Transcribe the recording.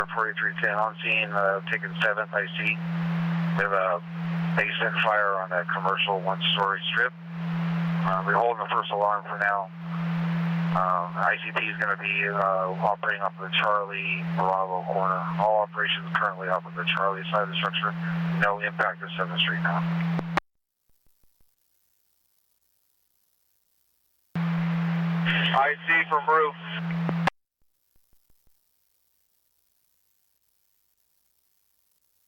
4310 on scene, taking 7th, I see. We have a basement fire on a commercial one-story strip. We're holding the first alarm for now. ICP is going to be operating off of the Charlie Bravo corner. All operations currently off of the Charlie side of the structure. No impact to 7th Street now. IC from roof.